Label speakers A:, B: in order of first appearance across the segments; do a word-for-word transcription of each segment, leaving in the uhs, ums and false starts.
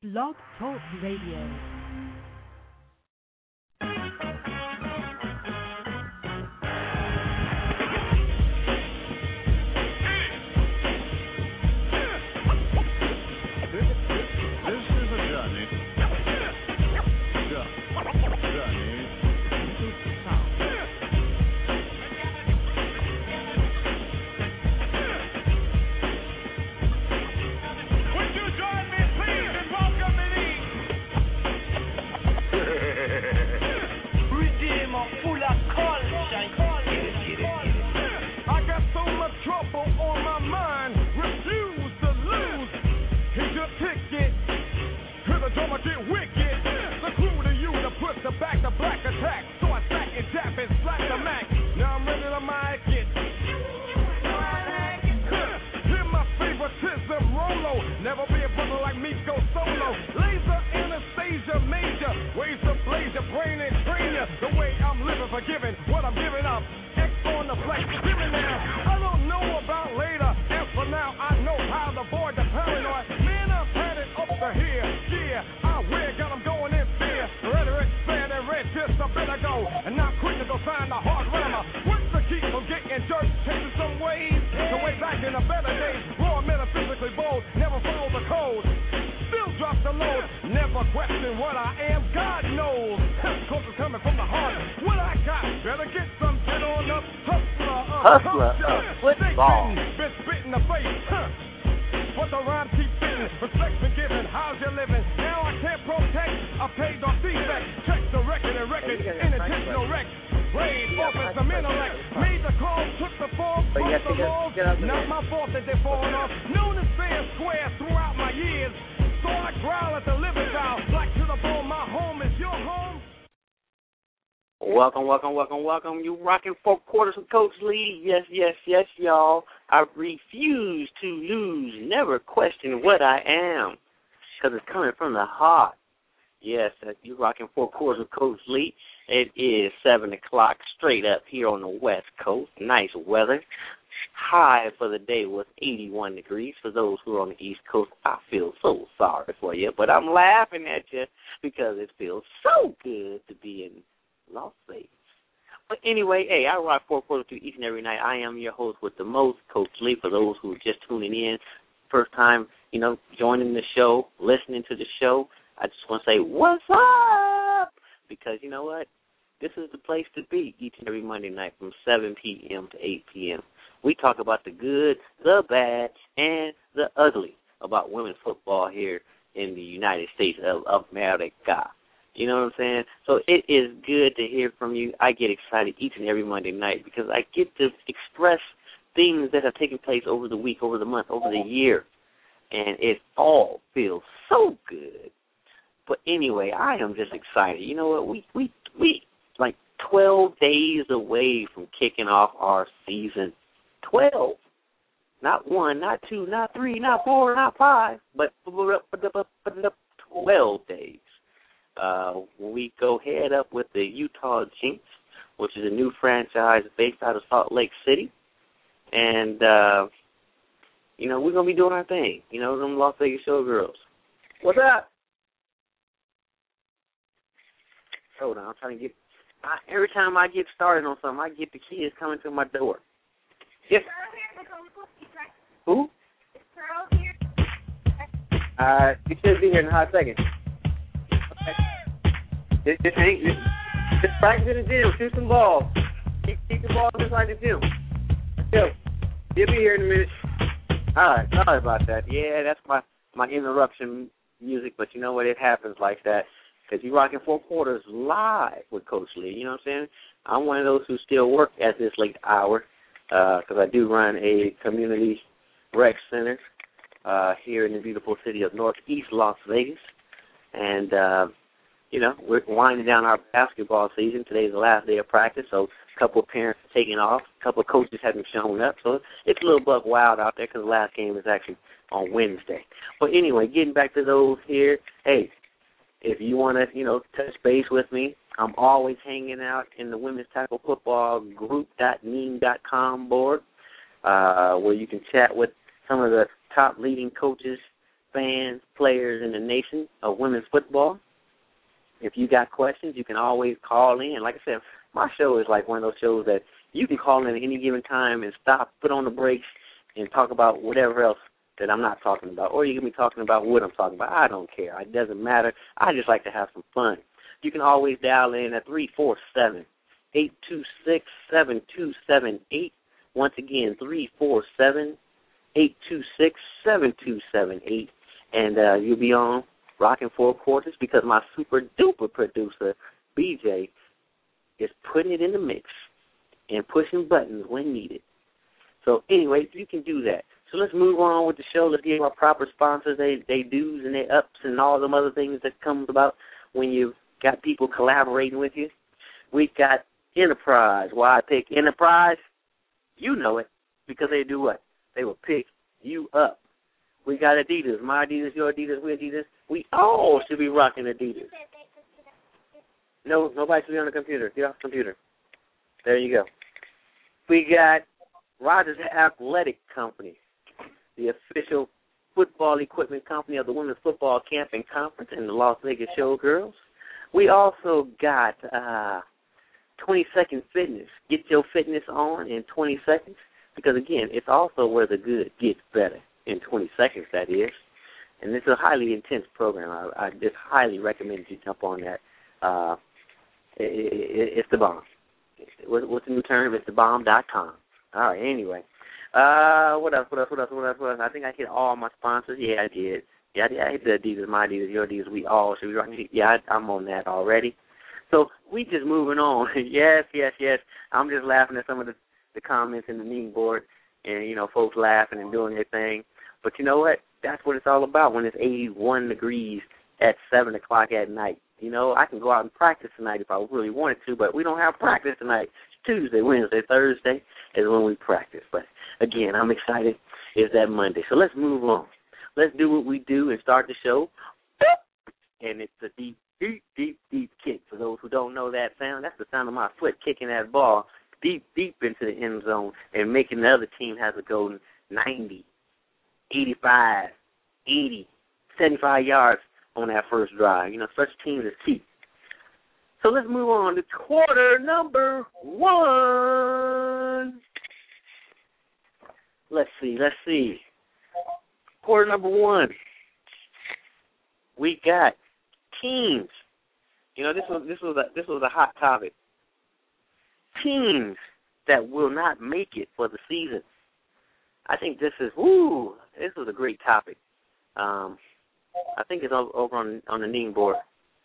A: Blog Talk Radio.
B: Welcome, welcome, welcome, welcome. You rocking four quarters with Coach Lee. Yes, yes, yes, y'all. I refuse to lose. Never question what I am, because it's coming from the heart. Yes, you rocking four quarters with Coach Lee. It is seven o'clock straight up here on the West Coast. Nice weather. High for the day was eighty-one degrees. For those who are on the East Coast, I feel so sorry for you, but I'm laughing at you because it feels so good to be in Las Vegas. But anyway, hey, I rock four quarters to each and every night. I am your host with the most, Coach Lee. For those who are just tuning in, first time, you know, joining the show, listening to the show, I just want to say, what's up? Because you know what? This is the place to be each and every Monday night from seven p.m. to eight p.m. We talk about the good, the bad, and the ugly about women's football here in the United States of, of America. You know what I'm saying? So it is good to hear from you. I get excited each and every Monday night because I get to express things that have taken place over the week, over the month, over the year. And it all feels so good. But anyway, I am just excited. You know what? We, we, we like twelve days away from kicking off our season. twelve. Not one, not two, not three, not four, not five, but twelve days. Uh, when we go head up with the Utah Jinx, which is a new franchise based out of Salt Lake City. And, uh, you know, we're going to be doing our thing. You know, them Las Vegas Showgirls. What's up? Hold on, I'm trying to get, I, every time I get started on something, I get the kids coming to my door. Yes. Who? Uh, you should be here in a hot second. Just, just, hang, just, just practice in the gym. Shoot some balls. Keep, keep the ball just like the gym. Yo, you'll be here in a minute. All right, sorry about that. Yeah, that's my, my interruption music, but you know what? It happens like that because you're rocking four quarters live with Coach Lee. You know what I'm saying? I'm one of those who still work at this late hour because uh, I do run a community rec center uh, here in the beautiful city of Northeast Las Vegas. And, uh, you know, we're winding down our basketball season. Today's the last day of practice, so a couple of parents are taking off. A couple of coaches haven't shown up, so it's a little buck wild out there because the last game is actually on Wednesday. But anyway, getting back to those here, hey, if you want to, you know, touch base with me, I'm always hanging out in the Women's Tackle Football Group dot meme dot com board, uh, where you can chat with some of the top leading coaches fans, players in the nation of women's football. If you got questions, you can always call in. Like I said, my show is like one of those shows that you can call in at any given time and stop, put on the brakes, and talk about whatever else that I'm not talking about. Or you can be talking about what I'm talking about. I don't care. It doesn't matter. I just like to have some fun. You can always dial in at three four seven, eight two six, seven two seven eight. Once again, three four seven, eight two six, seven two seven eight. And uh, you'll be on Rockin' Four Quarters because my super-duper producer, B J, is putting it in the mix and pushing buttons when needed. So anyway, you can do that. So let's move on with the show. Let's give our proper sponsors they they do's and they ups and all them other things that comes about when you got people collaborating with you. We got Enterprise. Why I pick Enterprise? You know it, because they do what? They will pick you up. We got Adidas. My Adidas, your Adidas, we Adidas. We all should be rocking Adidas. No, nobody should be on the computer. Get off the computer. There you go. We got Rogers Athletic Company, the official football equipment company of the Women's Football Camp and Conference and the Las Vegas Showgirls. We also got uh, twenty second Fitness. Get your fitness on in twenty seconds because, again, it's also where the good gets better in twenty seconds, that is. And it's a highly intense program. I, I just highly recommend you jump on that. Uh, it, it, it's the bomb. What's the new term? It's the bomb dot com. All right, anyway. Uh, what else, what else, what else, what else, what else? I think I hit all my sponsors. Yeah, I did. Yeah, I did. I hit the Adidas, my Adidas, your Adidas, we all should be rocking. Yeah, I, I'm on that already. So we just moving on. yes, yes, yes. I'm just laughing at some of the, the comments in the meme board and, you know, folks laughing and doing their thing. But you know what? That's what it's all about when it's eighty-one degrees at seven o'clock at night. You know, I can go out and practice tonight if I really wanted to, but we don't have practice tonight. Tuesday, Wednesday, Thursday is when we practice. But, again, I'm excited. It's that Monday. So let's move on. Let's do what we do and start the show. And it's a deep, deep, deep, deep kick. For those who don't know that sound, that's the sound of my foot kicking that ball deep, deep into the end zone and making the other team have to go ninety, eighty-five, eighty, seventy-five yards on that first drive. You know, such teams is key. So let's move on to quarter number one. Let's see, let's see. Quarter number one. We got teams. You know, this was this was a this was a hot topic. Teams that will not make it for the season. I think this is woo. This was a great topic. Um, I think it's over on on the meme board.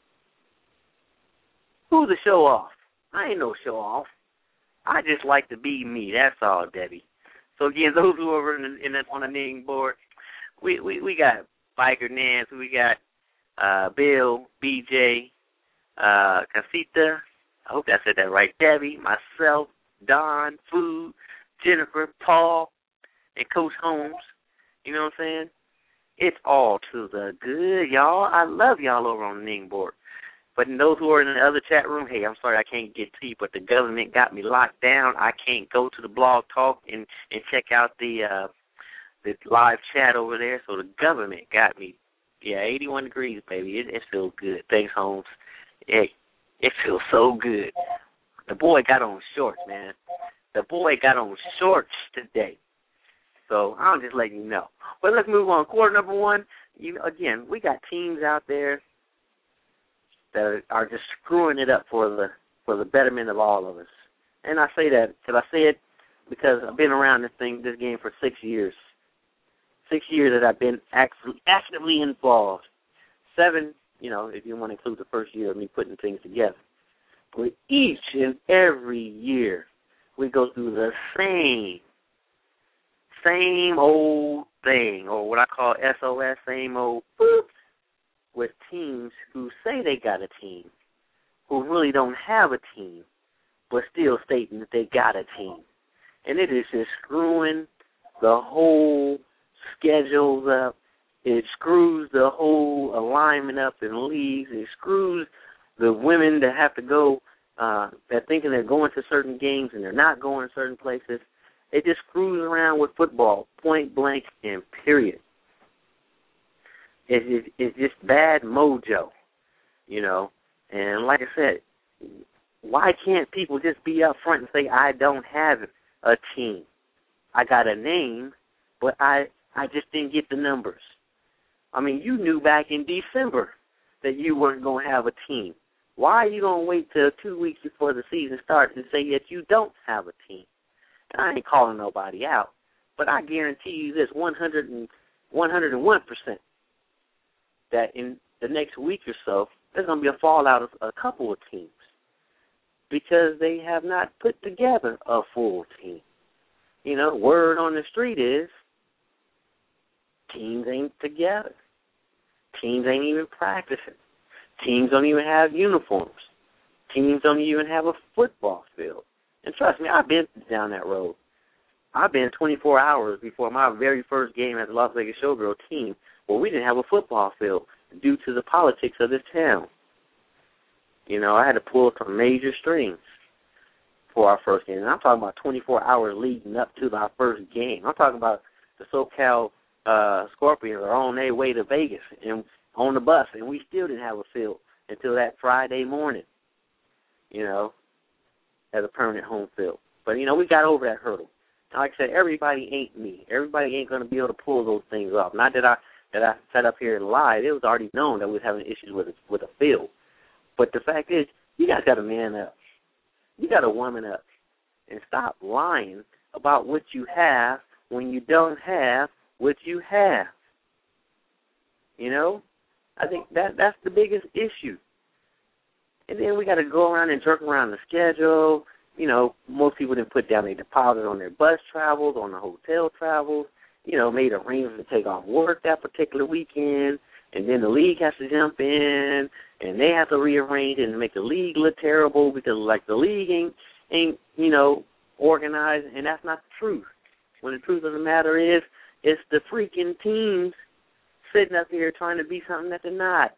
B: Who's the show off? I ain't no show off. I just like to be me. That's all, Debbie. So again, those who are in the, in the, on the meme board, we, we we got Biker Nance, we got uh, Bill, B J, uh, Casita. I hope I said that right. Debbie, myself, Don, Food, Jennifer, Paul, and Coach Holmes. You know what I'm saying? It's all to the good, y'all. I love y'all over on the meme board. But those who are in the other chat room, hey, I'm sorry I can't get to you, but the government got me locked down. I can't go to the blog talk and, and check out the uh, the live chat over there. So the government got me. Yeah, eighty-one degrees, baby. It, it feels good. Thanks, Holmes. Hey, it feels so good. The boy got on shorts, man. The boy got on shorts today. So I'm just letting you know. But let's move on. Quarter number one, you know, again, we got teams out there that are just screwing it up for the for the betterment of all of us. And I say that because I say it because I've been around this thing, this game for six years. Six years that I've been actually actively involved. Seven, you know, if you want to include the first year of me putting things together. But each and every year, we go through the same, same old thing, or what I call S O S, same old boop, with teams who say they got a team, who really don't have a team, but still stating that they got a team. And it is just screwing the whole schedules up. It screws the whole alignment up in leagues. It screws the women that have to go, uh, that thinking they're going to certain games and they're not going to certain places. It just screws around with football, point blank and period. It's, it's, it's just bad mojo, you know. And like I said, why can't people just be up front and say, I don't have a team? I got a name, but I, I just didn't get the numbers. I mean, you knew back in December that you weren't going to have a team. Why are you going to wait till two weeks before the season starts and say that you don't have a team? And I ain't calling nobody out, but I guarantee you this, one hundred and one hundred one percent, that in the next week or so, there's going to be a fallout of a couple of teams because they have not put together a full team. You know, word on the street is teams ain't together. Teams ain't even practicing. Teams don't even have uniforms. Teams don't even have a football field. And trust me, I've been down that road. I've been twenty-four hours before my very first game as a Las Vegas Showgirl team where we didn't have a football field due to the politics of this town. You know, I had to pull some major strings for our first game. And I'm talking about twenty-four hours leading up to our first game. I'm talking about the SoCal uh, Scorpions are on their way to Vegas and on the bus, and we still didn't have a field until that Friday morning, you know, as a permanent home field. But, you know, we got over that hurdle. And like I said, everybody ain't me. Everybody ain't going to be able to pull those things off. Not that I that I sat up here and lied. It was already known that we was having issues with, with a field. But the fact is, you guys got to man up. You got to woman up and stop lying about what you have when you don't have what you have. You know, I think that that's the biggest issue. And then we got to go around and jerk around the schedule. You know, most people didn't put down their deposit on their bus travels, on the hotel travels, you know, made arrangements to take off work that particular weekend. And then the league has to jump in, and they have to rearrange it and make the league look terrible because, like, the league ain't, ain't you know, organized, and that's not the truth. When the truth of the matter is, it's the freaking teams sitting up here trying to be something that they're not.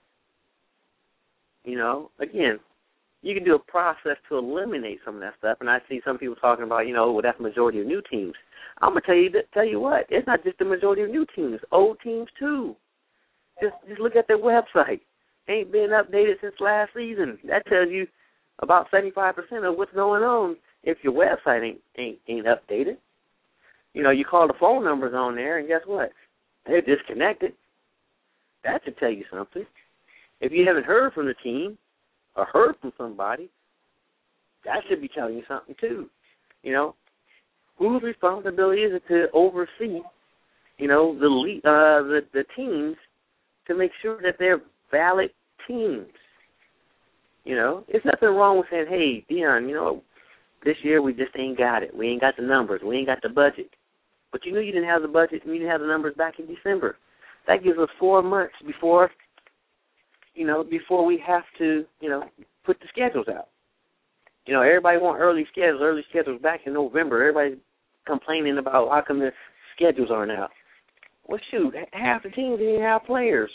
B: You know, again, you can do a process to eliminate some of that stuff, and I see some people talking about, you know, well, that's the majority of new teams. I'm going to tell you that, tell you what, it's not just the majority of new teams, old teams too. Just just look at their website. Ain't been updated since last season. That tells you about seventy-five percent of what's going on if your website ain't, ain't ain't updated. You know, you call the phone numbers on there, and guess what? They're disconnected. That should tell you something. If you haven't heard from the team or heard from somebody, that should be telling you something too. You know, whose responsibility is it to oversee, you know, the uh, the, the teams to make sure that they're valid teams? You know, there's nothing wrong with saying, hey, Dion, you know, this year we just ain't got it. We ain't got the numbers. We ain't got the budget. But you knew you didn't have the budget and you didn't have the numbers back in December. That gives us four months before, you know, before we have to, you know, put the schedules out. You know, everybody want early schedules, early schedules back in November. Everybody's complaining about how come the schedules aren't out. Well, shoot, half the teams didn't have players.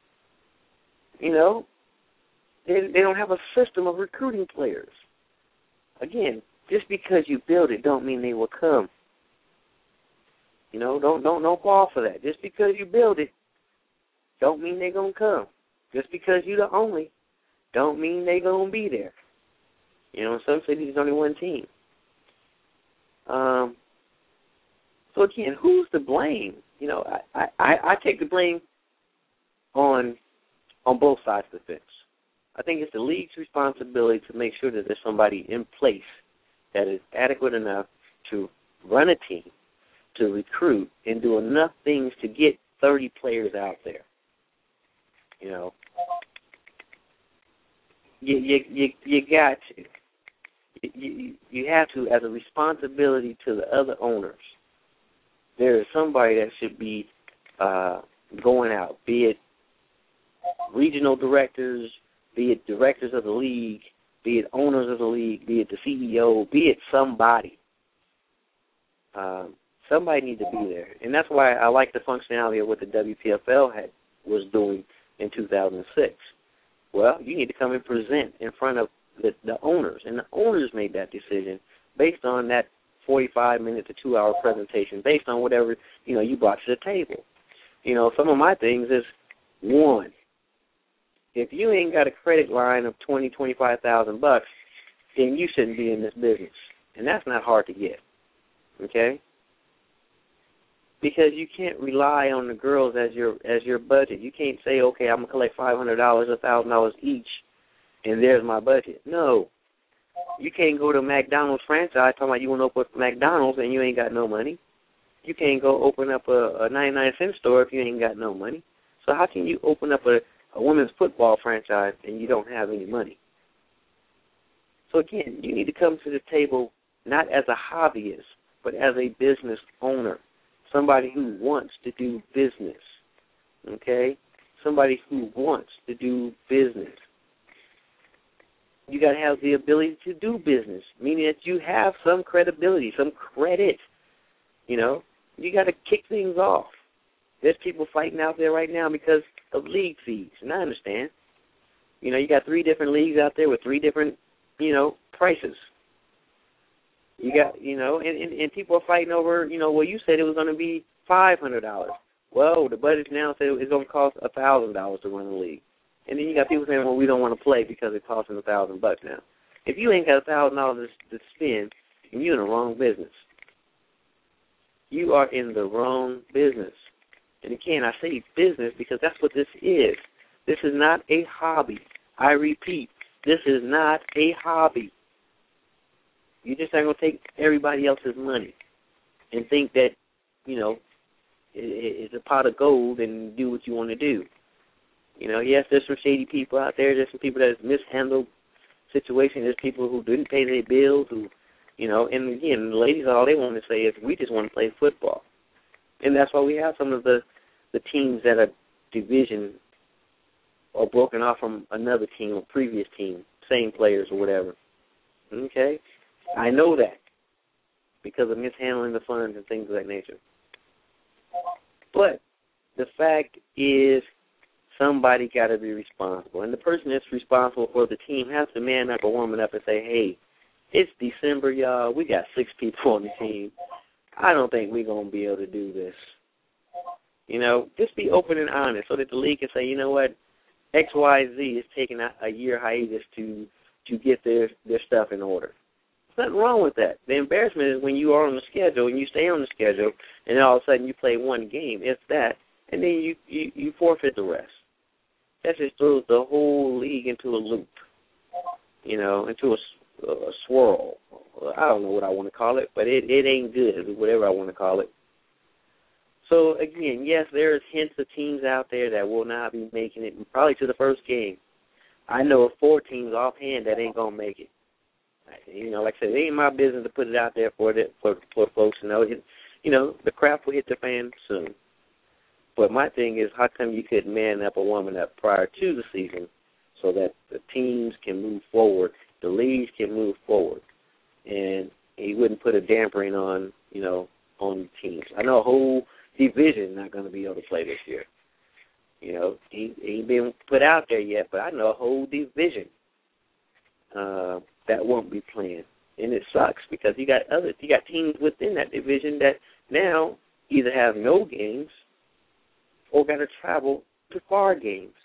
B: You know, they, they don't have a system of recruiting players. Again, just because you build it don't mean they will come. You know, don't don't don't fall for that. Just because you build it don't mean they're going to come. Just because you're the only don't mean they're going to be there. You know, in some cities there's only one team. Um. So, again, who's to blame? You know, I, I, I take the blame on on both sides of the fence. I think it's the league's responsibility to make sure that there's somebody in place that is adequate enough to run a team, to recruit, and do enough things to get thirty players out there. You know, you you you, you got to. You, you have to, as a responsibility to the other owners. There is somebody that should be uh, going out, be it regional directors, be it directors of the league, be it owners of the league, be it the C E O, be it somebody. Um, somebody needs to be there. And that's why I like the functionality of what the W P F L had, was doing in two thousand six. Well, you need to come and present in front of the, the owners, and the owners made that decision based on that forty-five minute to two hour presentation, based on whatever, you know, you brought to the table. You know, some of my things is, One, if you ain't got a credit line of twenty, twenty-five thousand bucks, then you shouldn't be in this business, and that's not hard to get. Okay? Because you can't rely on the girls as your as your budget. You can't say, okay, I'm gonna collect five hundred dollars, a thousand dollars each, and there's my budget. No, you can't go to McDonald's franchise talking about you want to open up McDonald's and you ain't got no money. You can't go open up a, a ninety-nine cent store if you ain't got no money. So how can you open up a, a women's football franchise and you don't have any money? So again, you need to come to the table not as a hobbyist, but as a business owner. Somebody who wants to do business, okay? Somebody who wants to do business. You got to have the ability to do business, meaning that you have some credibility, some credit. You know, you got to kick things off. There's people fighting out there right now because of league fees, and I understand. You know, you got three different leagues out there with three different, you know, prices. You got, you know, and, and, and people are fighting over, you know, well, you said it was going to be five hundred dollars. Well, the budget now said it's going to cost one thousand dollars to run the league. And then you got people saying, well, we don't want to play because it costs them one thousand bucks now. If you ain't got one thousand dollars to spend, then you're in the wrong business. You are in the wrong business. And again, I say business because that's what this is. This is not a hobby. I repeat, this is not a hobby. You just aren't going to take everybody else's money and think that, you know, it's a pot of gold and do what you want to do. You know, yes, there's some shady people out there. There's some people that have mishandled situations. There's people who didn't pay their bills, who, you know, and again, the ladies, all they want to say is we just want to play football. And that's why we have some of the, the teams that are division or broken off from another team or previous team, same players or whatever. Okay? I know that because of mishandling the funds and things of that nature. But the fact is somebody got to be responsible. And the person that's responsible for the team has to man up or woman up and say, hey, it's December, y'all. We got six people on the team. I don't think we're going to be able to do this. You know, just be open and honest so that the league can say, you know what, X Y Z is taking a, a year hiatus to, to get their, their stuff in order. There's nothing wrong with that. The embarrassment is when you are on the schedule and you stay on the schedule and then all of a sudden you play one game, if that, and then you, you, you forfeit the rest. That just throws the whole league into a loop, you know, into a, a swirl. I don't know what I want to call it, but it, it ain't good, whatever I want to call it. So, again, yes, there's hints of teams out there that will not be making it probably to the first game. I know of four teams offhand that ain't going to make it. You know, like I said, it ain't my business to put it out there for the, for, for folks to know. It, you know, the crap will hit the fan soon. But my thing is, how come you couldn't man up or woman up prior to the season so that the teams can move forward, the leagues can move forward, and he wouldn't put a dampering on, you know, on teams. I know a whole division not going to be able to play this year. You know, he he ain't been put out there yet, but I know a whole division uh, that won't be playing, and it sucks because you got other you got teams within that division that now either have no games or got to travel to far games.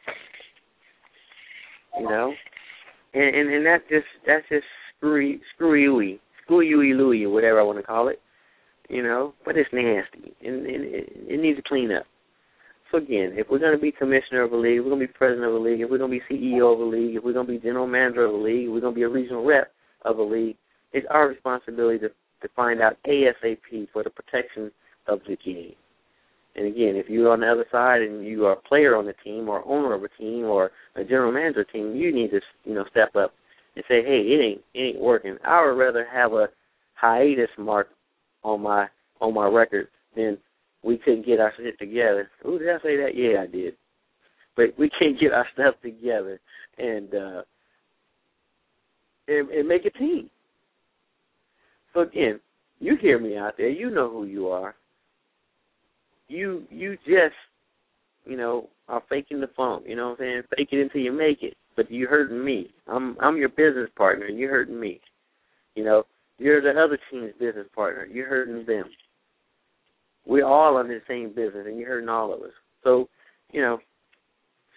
B: You know, and and, and that's just that's just screwy screwy screwy louie, whatever I want to call it. You know, but it's nasty, and, and it, it needs to clean up. So again, if we're going to be commissioner of a league, if we're going to be president of a league, if we're going to be C E O of a league, if we're going to be general manager of a league, if we're going to be a regional rep of a league, it's our responsibility to, to find out ASAP for the protection of the game. And again, if you're on the other side and you are a player on the team or owner of a team or a general manager team, you need to, you know, step up and say, hey, it ain't it ain't working. I would rather have a hiatus mark on my on my record than we couldn't get our shit together. Ooh, did I say that? Yeah, I did. But we can't get our stuff together and uh, and, and make a team. So again, you hear me out there. You know who you are. You you just, you know, are faking the funk. You know what I'm saying? Fake it until you make it. But you're hurting me. I'm I'm your business partner, and you're hurting me. You know, you're the other team's business partner. You're hurting them. We're all under the same business, and you're hurting all of us. So, you know,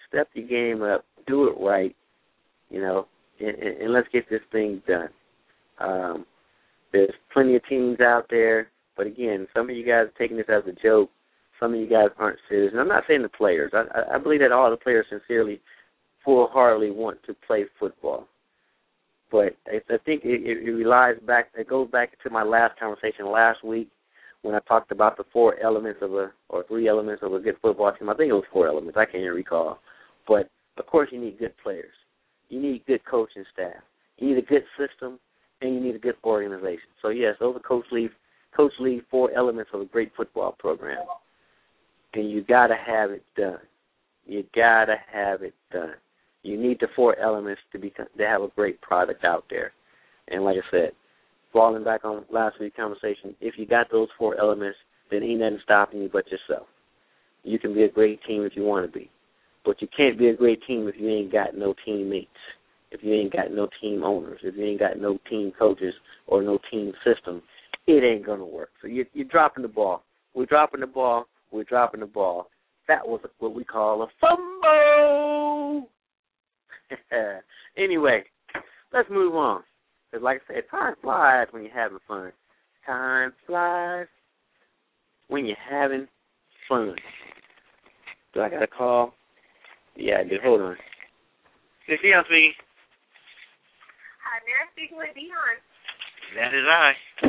B: step your game up, do it right, you know, and, and, and let's get this thing done. Um, there's plenty of teams out there, but again, some of you guys are taking this as a joke. Some of you guys aren't serious. And I'm not saying the players. I, I, I believe that all the players sincerely, full-heartedly want to play football. But I, I think it, it relies back, it goes back to my last conversation last week when I talked about the four elements of a, or three elements of a good football team. I think it was four elements. I can't even recall. But, of course, you need good players. You need good coaching staff. You need a good system, and you need a good organization. So, yes, those are Coach Lee's Coach Lee four elements of a great football program. And you got to have it done. You got to have it done. You need the four elements to be to have a great product out there. And like I said, falling back on last week's conversation, if you got those four elements, then ain't nothing stopping you but yourself. You can be a great team if you want to be. But you can't be a great team if you ain't got no teammates, if you ain't got no team owners, if you ain't got no team coaches or no team system. It ain't going to work. So you're, you're dropping the ball. We're dropping the ball. We're dropping the ball. That was what we call a fumble. Anyway, let's move on. Because like I said, time flies when you're having fun. Time flies when you're having fun. Do I got a call? Yeah, I did. Hold on. This is Dion speaking.
A: Hi, may I speak with Dion?
B: That is I.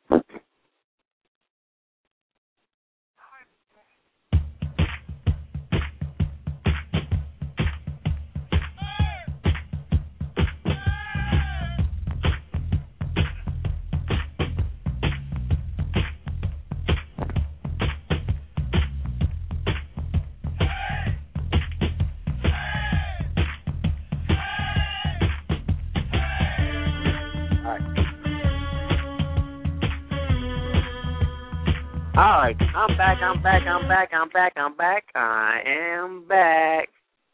B: All right, I'm back, I'm back, I'm back, I'm back, I'm back, I am back.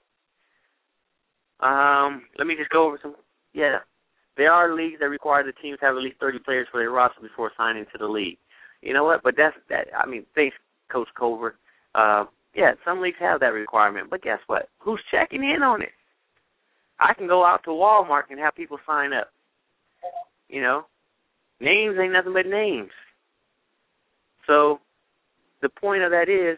B: Um, let me just go over some, yeah. There are leagues that require the teams to have at least thirty players for their roster before signing to the league. You know what, but that's, that. I mean, thanks, Coach Culver. Uh, yeah, some leagues have that requirement, but guess what? Who's checking in on it? I can go out to Walmart and have people sign up. You know, names ain't nothing but names. So the point of that is,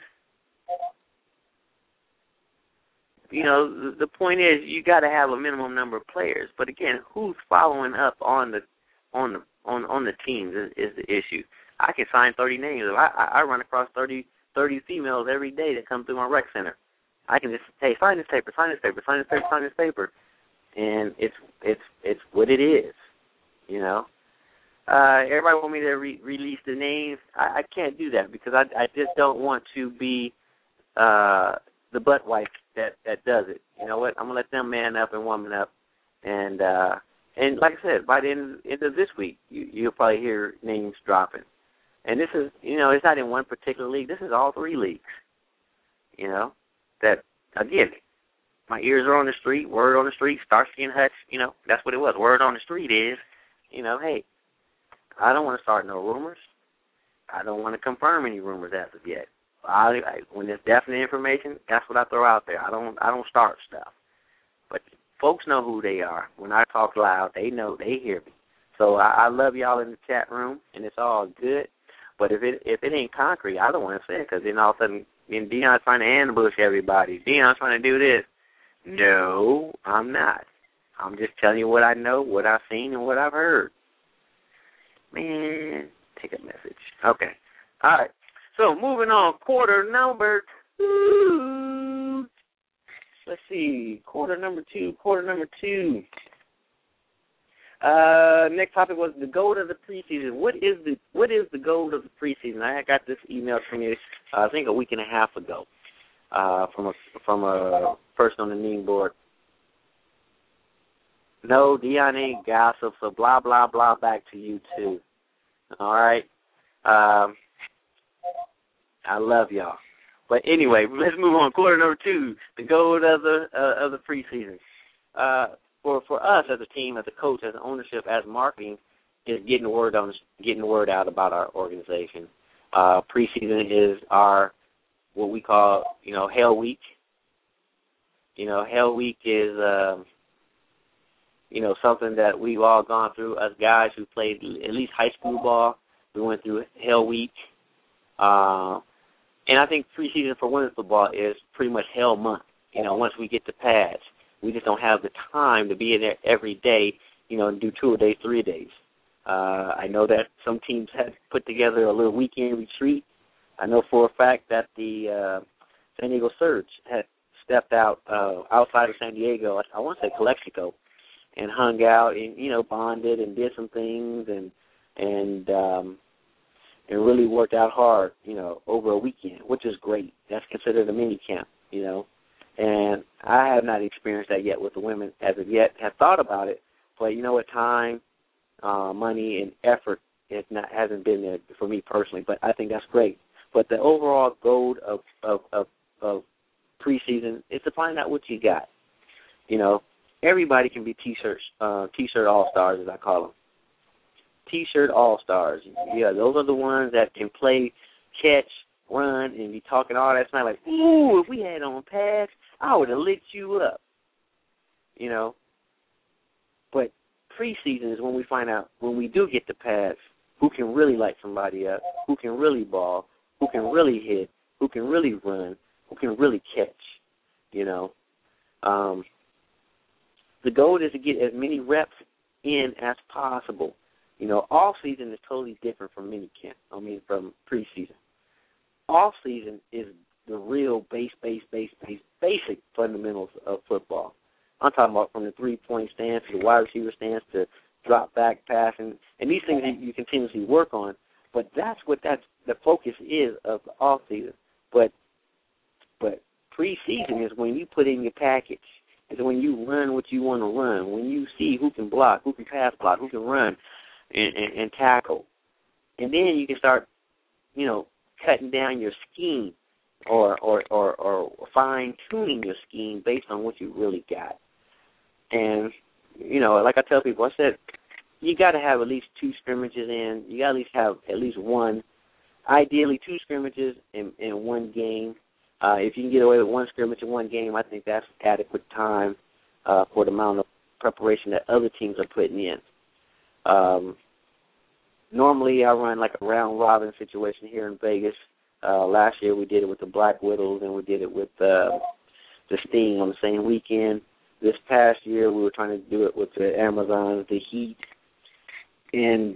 B: you know, the, the point is you got to have a minimum number of players. But again, who's following up on the on the on, on the teams is, is the issue. I can sign thirty names. I, I, I run across thirty, thirty females every day that come through my rec center. I can just, hey, sign this paper, sign this paper, sign this paper, sign this paper, and it's it's it's what it is, you know. Uh, everybody want me to re- release the names. I, I can't do that because I, I just don't want to be uh, the butt wife that, that does it. You know what? I'm gonna let them man up and woman up, and uh, and like I said, by the end, end of this week, you, you'll probably hear names dropping. And this is, you know, it's not in one particular league. This is all three leagues. You know, that again, my ears are on the street. Word on the street. Starsky and Hutch. You know, that's what it was. Word on the street is, you know, hey. I don't want to start no rumors. I don't want to confirm any rumors as of yet. I, I, when there's definite information, that's what I throw out there. I don't I don't start stuff. But folks know who they are. When I talk loud, they know, they hear me. So I, I love y'all in the chat room, and it's all good. But if it if it ain't concrete, I don't want to say it because then all of a sudden, then Dion's trying to ambush everybody. Dion's trying to do this. No, I'm not. I'm just telling you what I know, what I've seen, and what I've heard. Man, take a message. Okay. All right. So moving on, quarter number two. Let's see, quarter number two, quarter number two. Uh, next topic was the goal of the preseason. What is the what is the goal of the preseason? I got this email from you, uh, I think a week and a half ago, uh, from a from a person on the meme board. No, Dion ain't gossip, so blah, blah, blah, back to you, too. All right? Um, I love y'all. But anyway, let's move on. Quarter number two, the goal of the uh, of the preseason. Uh, for for us as a team, as a coach, as an ownership, as marketing, is getting the word on, getting the word out about our organization. Uh, preseason is our what we call, you know, Hell Week. You know, Hell Week is, uh, you know, something that we've all gone through. Us guys who played at least high school ball, we went through Hell Week. Uh, and I think preseason for women's football is pretty much Hell Month. You know, once we get the pads, we just don't have the time to be in there every day, you know, and do two a day, three a days. Uh, I know that some teams had put together a little weekend retreat. I know for a fact that the uh, San Diego Surge had stepped out uh, outside of San Diego, I, I want to say Calexico, and hung out and, you know, bonded and did some things and and um, and really worked out hard, you know, over a weekend, which is great. That's considered a mini camp, you know. And I have not experienced that yet with the women as of yet. Have thought about it, but you know what, time, uh, money, and effort it not, hasn't been there for me personally. But I think that's great. But the overall goal of of, of, of preseason is to find out what you got. You know, everybody can be t-shirts, uh, t-shirt all-stars, as I call them. T-shirt all-stars. Yeah, those are the ones that can play, catch, run, and be talking all that time like, ooh, if we had on pads, I would have lit you up. You know? But preseason is when we find out, when we do get the pads, who can really light somebody up, who can really ball, who can really hit, who can really run, who can really catch, you know? Um, the goal is to get as many reps in as possible. You know, off season is totally different from mini camp, I mean, from preseason. Off season is the real base, base, base, base, basic fundamentals of football. I'm talking about from the three-point stance to the wide receiver stance to drop back passing, and these things you, you continuously work on. But that's what that's the focus is of the off season. But but preseason is when you put in your package. It's when you run what you want to run. When you see who can block, who can pass block, who can run and, and, and tackle, and then you can start, you know, cutting down your scheme or or, or, or fine-tuning your scheme based on what you really got. And, you know, like I tell people, I said, you got to have at least two scrimmages in. You got to at least have at least one, ideally two scrimmages in, in one game. Uh, if you can get away with one scrimmage in one game, I think that's adequate time uh, for the amount of preparation that other teams are putting in. Um, normally I run like a round-robin situation here in Vegas. Uh, last year we did it with the Black Widows, and we did it with uh, the Sting on the same weekend. This past year we were trying to do it with the Amazons, the Heat, and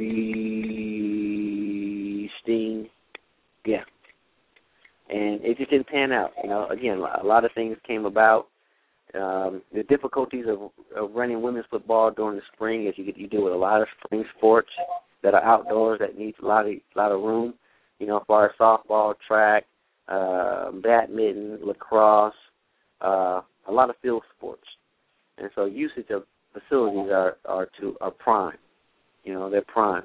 B: the Sting. Yeah. And it just didn't pan out. You know, again, a lot of things came about. Um, the difficulties of, of running women's football during the spring is you get, you deal with a lot of spring sports that are outdoors that needs a lot of a lot of room. You know, as far as softball, track, uh, badminton, lacrosse, uh, a lot of field sports, and so usage of facilities are are to are prime. You know, they're prime.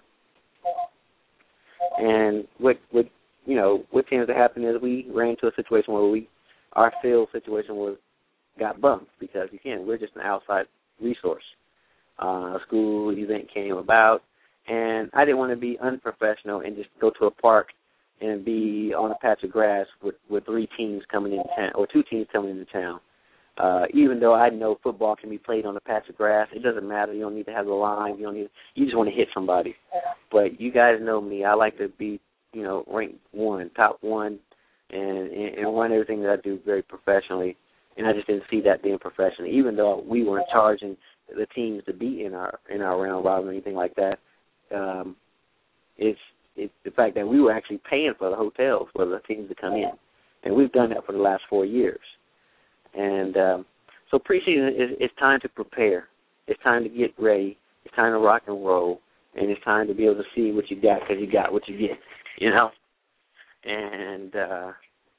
B: And what what you know, what tends to happen is we ran into a situation where we, our field situation was, got bumped because, again, we're just an outside resource. Uh, a school event came about, and I didn't want to be unprofessional and just go to a park and be on a patch of grass with, with three teams coming into town, or two teams coming into town. Uh, even though I know football can be played on a patch of grass, it doesn't matter. You don't need to have the line. You don't need. You just want to hit somebody. But you guys know me. I like to be, you know, rank one, top one, and, and, and run everything that I do very professionally. And I just didn't see that being professional, even though we weren't charging the teams to be in our in our round robin or anything like that. Um, it's it's the fact that we were actually paying for the hotels for the teams to come in, and we've done that for the last four years. And um, so preseason is it's time to prepare. It's time to get ready. It's time to rock and roll, and it's time to be able to see what you got because you got what you get. You know, and uh,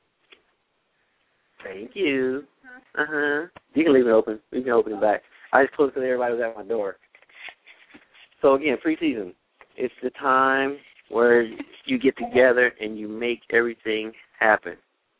B: thank you. Uh huh. You can leave it open. You can open it back. I just closed it. Everybody was at my door. So again, preseason. It's the time where you get together and you make everything happen.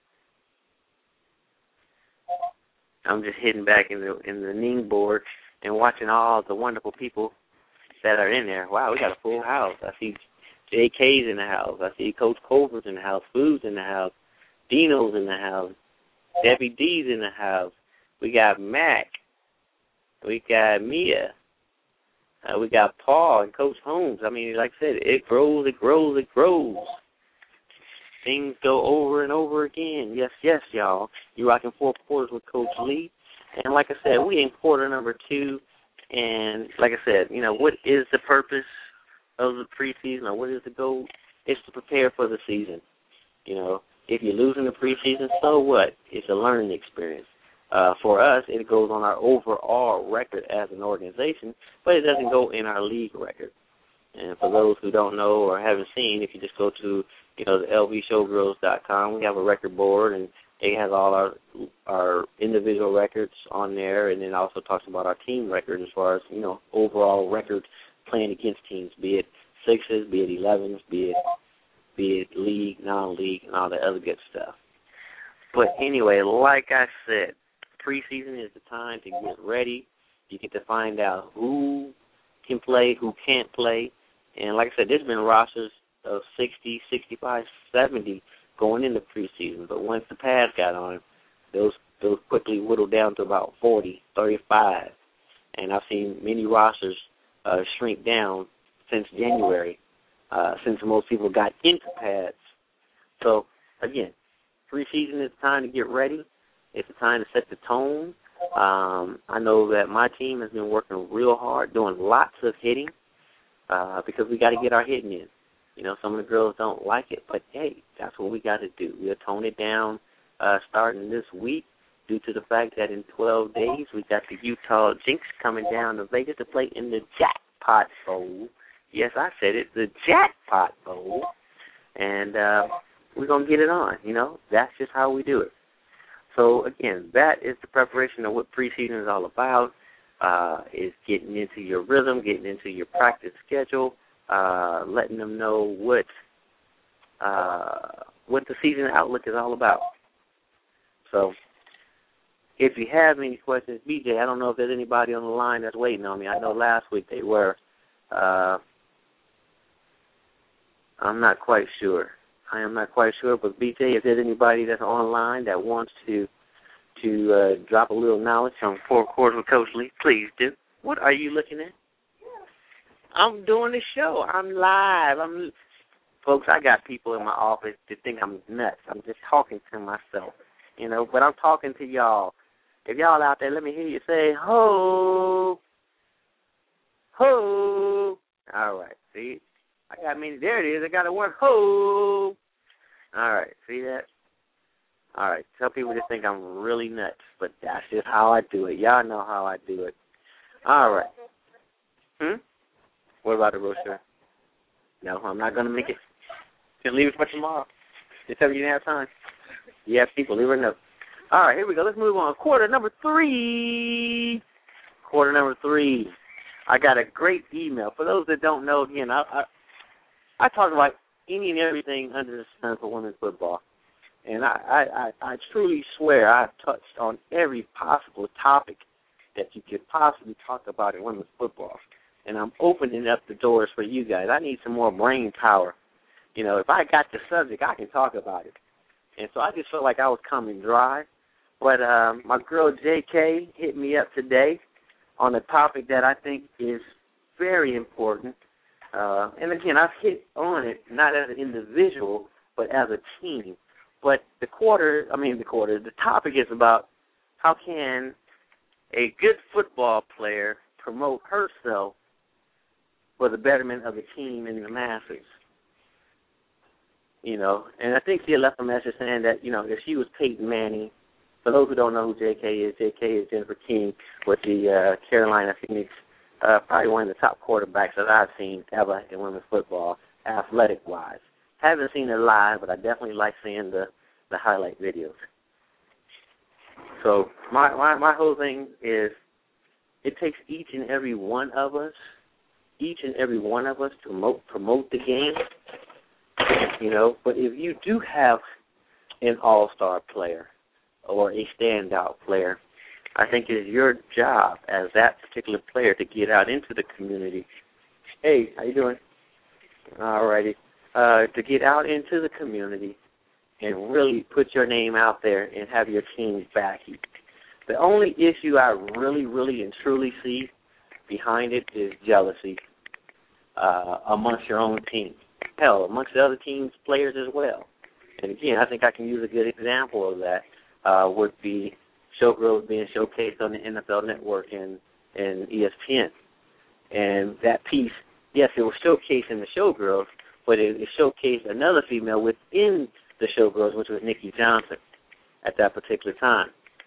B: I'm just hitting back in the in the Ning board and watching all the wonderful people that are in there. Wow, we got a full house. I see J K's in the house. I see Coach Culver's in the house. Food's in the house. Dino's in the house. Debbie D's in the house. We got Mac. We got Mia. Uh, we got Paul and Coach Holmes. I mean, like I said, it grows, it grows, it grows. Things go over and over again. Yes, yes, y'all. You're rocking four quarters with Coach Lee. And like I said, we in quarter number two. And like I said, you know, what is the purpose of the preseason, or what is the goal? It's to prepare for the season. You know, if you're losing the preseason, so what? It's a learning experience. Uh, for us, it goes on our overall record as an organization, but it doesn't go in our league record. And for those who don't know or haven't seen, if you just go to, you know, the L V showgirls dot com, we have a record board, and it has all our our individual records on there, and then also talks about our team record as far as, you know, overall record playing against teams, be it sixes, be it elevens, be it be it league, non-league, and all the other good stuff. But anyway, like I said, preseason is the time to get ready. You get to find out who can play, who can't play. And like I said, there's been rosters of sixty, sixty-five, seventy going into preseason. But once the pads got on, those those quickly whittled down to about forty, thirty-five. And I've seen many rosters uh, shrink down since January, uh, since most people got into pads. So, again, preseason is time to get ready. It's a time to set the tone. Um, I know that my team has been working real hard, doing lots of hitting, uh, because we got to get our hitting in. You know, some of the girls don't like it, but, hey, that's what we got to do. We'll tone it down uh, starting this week due to the fact that in twelve days we got the Utah Jinx coming down to Vegas to play in the Jackpot Bowl. Yes, I said it, the Jackpot Bowl. And uh, we're going to get it on, you know. That's just how we do it. So, again, that is the preparation of what preseason is all about, uh, is getting into your rhythm, getting into your practice schedule, uh, letting them know what uh, what the season outlook is all about. So, if you have any questions, B J, I don't know if there's anybody on the line that's waiting on me. I know last week they were. Uh, I'm not quite sure. I am not quite sure, but B J, if there's anybody that's online that wants to to uh, drop a little knowledge on Four Quarters with Coach Lee, please do. What are you looking at? I'm doing the show. I'm live. I'm, folks, I got people in my office that think I'm nuts. I'm just talking to myself, you know, but I'm talking to y'all. If y'all out there, let me hear you say, ho, ho. All right, see, I got many. There it is. I got a word, ho. All right, see that? All right, tell people just think I'm really nuts, but that's just how I do it. Y'all know how I do it. All right. Hmm? What about the brochure? No, I'm not going to make it. Just leave it for tomorrow. Just tell me you didn't have time. You have people, leave it a note. All right, here we go. Let's move on. Quarter number three. Quarter number three. I got a great email. For those that don't know, again, I I, I talk about any and everything under the sun for women's football. And I, I, I, I truly swear I've touched on every possible topic that you could possibly talk about in women's football. And I'm opening up the doors for you guys. I need some more brain power. You know, if I got the subject, I can talk about it. And so I just felt like I was coming dry. But um, my girl J K hit me up today on a topic that I think is very important. Uh, and, again, I've hit on it not as an individual but as a team. But the quarter, I mean the quarter, the topic is about how can a good football player promote herself for the betterment of the team and the masses. You know, and I think she left a message saying that, you know, if she was Peyton Manning, for those who don't know who J K is, J K is Jennifer King with the uh, Carolina Phoenix, uh, probably one of the top quarterbacks that I've seen ever in women's football, athletic-wise. Haven't seen her live, but I definitely like seeing the, the highlight videos. So my, my my whole thing is it takes each and every one of us, each and every one of us to promote, promote the game, you know. But if you do have an all-star player or a standout player, I think it is your job as that particular player to get out into the community. Hey, how you doing? All righty. Uh, to get out into the community and really put your name out there and have your team back you. The only issue I really, really and truly see behind it is jealousy uh, amongst your own team. Hell, amongst the other team's players as well. And again, I think I can use a good example of that uh, would be Showgirls being showcased on the N F L Network and, and E S P N. And that piece, yes, it was showcasing the Showgirls, but it, it showcased another female within the Showgirls, which was Nikki Johnson at that particular time.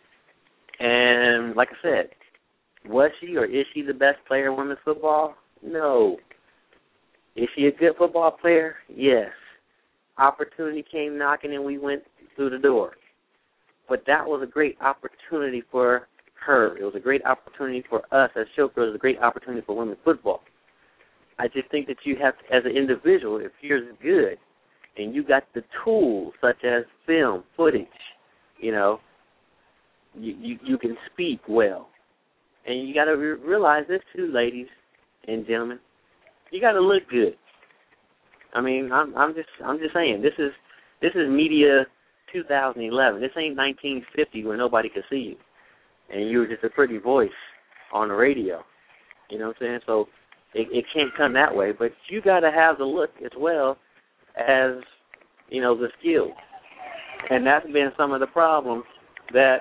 B: And like I said, was she or is she the best player in women's football? No. Is she a good football player? Yes. Opportunity came knocking and we went through the door. But that was a great opportunity for her. It was a great opportunity for us as Showgirls. It was a great opportunity for women's football. I just think that you have, as an individual, if you're good and you got the tools such as film, footage, you know, you, you, you can speak well. And you got to re- realize this too, ladies and gentlemen. You got to look good. I mean, I'm, I'm just, I'm just saying. This is, this is media two thousand eleven. This ain't nineteen fifty where nobody could see you, and you were just a pretty voice on the radio. You know what I'm saying? So it, it can't come that way. But you got to have the look as well as, you know, the skills. And that's been some of the problems that,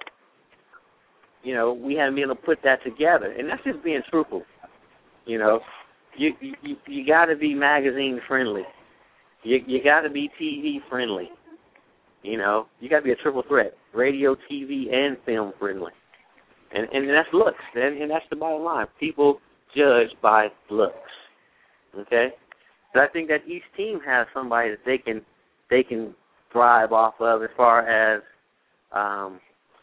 B: you know, we haven't been able to put that together. And that's just being truthful. You know, you you, you got to be magazine friendly. You you got to be T V friendly. You know, you got to be a triple threat: radio, T V, and film friendly. And and that's looks, and, and that's the bottom line. People judge by looks. Okay, but I think that each team has somebody that they can they can thrive off of as far as um,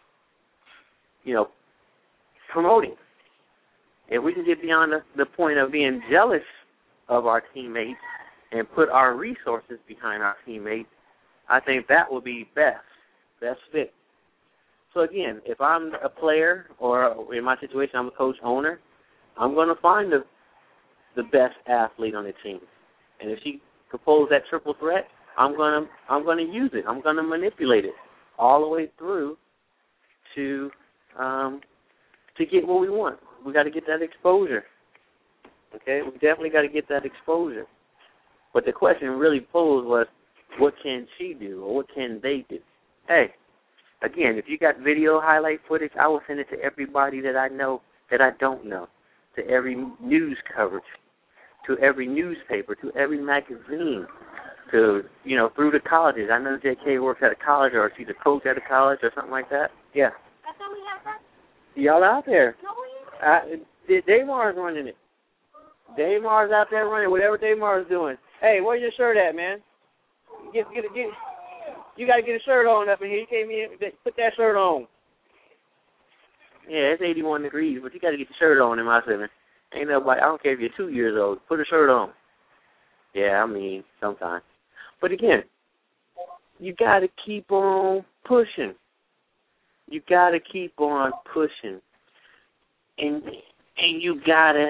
B: you know, promoting. If we can get beyond the, the point of being jealous of our teammates and put our resources behind our teammates, I think that will be best, best fit. So again, if I'm a player or in my situation I'm a coach owner, I'm going to find the the best athlete on the team. And if she proposes that triple threat, I'm going to I'm going to use it. I'm going to manipulate it all the way through to um, to get what we want. We got to get that exposure. Okay, we definitely got to get that exposure. But the question really posed was, what can she do or what can they do? Hey, again, if you got video highlight footage, I will send it to everybody that I know that I don't know, to every news coverage, to every newspaper, to every magazine, to, you know, through the colleges. I know J K works at a college or she's a coach at a college or something like that. Yeah.
A: I thought we had that.
B: Y'all out there.
A: No, we
B: Uh, Dave Mars running it. Dave Mars out there running whatever Dave Mars is doing. Hey, where's your shirt at, man? Get, get, get. You got to get a shirt on up in here. You came in, put that shirt on. Yeah, it's eighty-one degrees, but you got to get the shirt on in my seven. Ain't nobody. I don't care if you're two years old. Put a shirt on. Yeah, I mean sometimes. But again, you got to keep on pushing. You got to keep on pushing. And and you gotta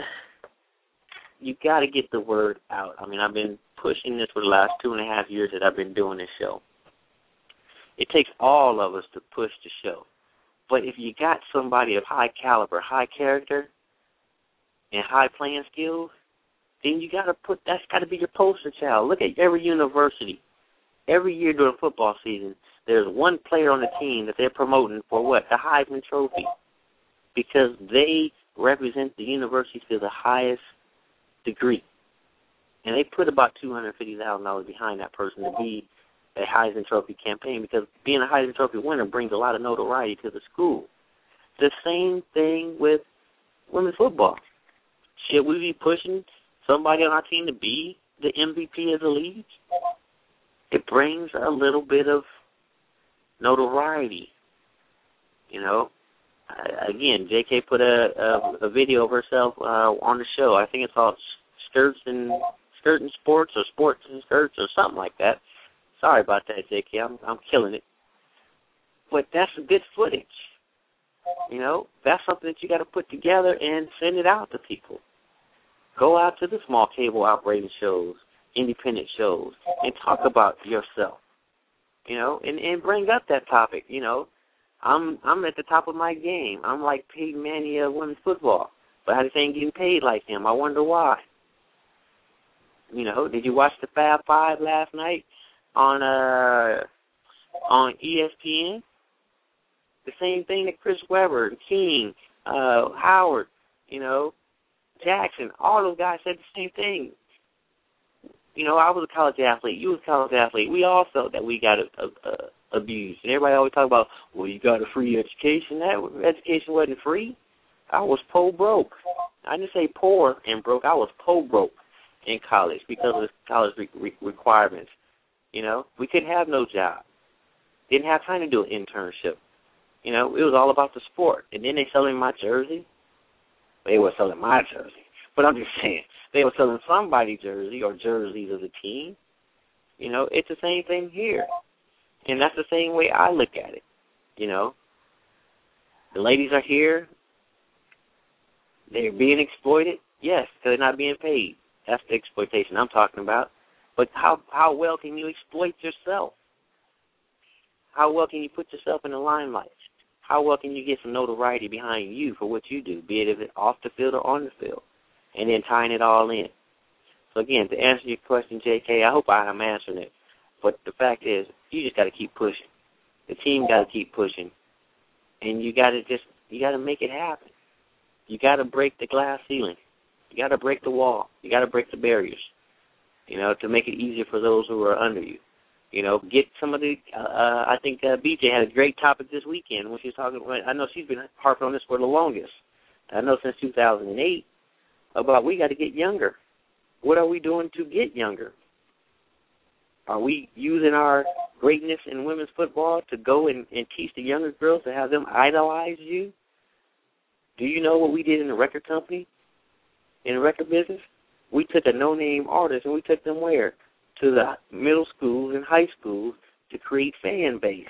B: you gotta get the word out. I mean, I've been pushing this for the last two and a half years that I've been doing this show. It takes all of us to push the show. But if you got somebody of high caliber, high character, and high playing skills, then you gotta put that's gotta be your poster child. Look at every university. Every year during football season, there's one player on the team that they're promoting for what? The Heisman Trophy. Because they represent the university to the highest degree. And they put about two hundred fifty thousand dollars behind that person to be a Heisman Trophy campaign, because being a Heisman Trophy winner brings a lot of notoriety to the school. The same thing with women's football. Should we be pushing somebody on our team to be the M V P of the league? It brings a little bit of notoriety, you know. Again, J K put a, a, a video of herself uh, on the show. I think it's called Skirts and Skirt and Sports or Sports and Skirts or something like that. Sorry about that, J K. I'm I'm killing it. But that's good footage. You know, that's something that you got to put together and send it out to people. Go out to the small cable operating shows, independent shows, and talk about yourself. You know, and, and bring up that topic, you know. I'm I'm at the top of my game. I'm like Peyton Manning of women's football, but I just ain't getting paid like him. I wonder why. You know, did you watch the Fab Five last night on uh on E S P N? The same thing that Chris Webber, King, uh, Howard, you know, Jackson, all those guys said the same thing. You know, I was a college athlete. You was a college athlete. We all felt that we got a, a, a abused. And everybody always talk about, well, you got a free education. That education wasn't free. I was po broke. I didn't say poor and broke. I was po broke in college because of the college re- re- requirements. You know, we couldn't have no job. Didn't have time to do an internship. You know, it was all about the sport. And then they selling my jersey. They were selling my jersey. But I'm just saying, they were selling somebody's jersey or jerseys of the team. You know, it's the same thing here. And that's the same way I look at it. You know, the ladies are here. They're being exploited. Yes, because they're not being paid. That's the exploitation I'm talking about. But how how well can you exploit yourself? How well can you put yourself in the limelight? How well can you get some notoriety behind you for what you do, be it off the field or on the field, and then tying it all in? So, again, to answer your question, J K, I hope I'm answering it. But the fact is, you just got to keep pushing. The team got to keep pushing. And you got to just, you got to make it happen. You got to break the glass ceiling. You got to break the wall. You got to break the barriers, you know, to make it easier for those who are under you. You know, get some of the, uh, I think uh, B J had a great topic this weekend when she was talking, I know she's been harping on this for the longest. I know since two thousand eight, about we got to get younger. What are we doing to get younger? Are we using our greatness in women's football to go and, and teach the younger girls to have them idolize you? Do you know what we did in the record company, in the record business? We took a no-name artist and we took them where? To the middle schools and high schools to create fan base.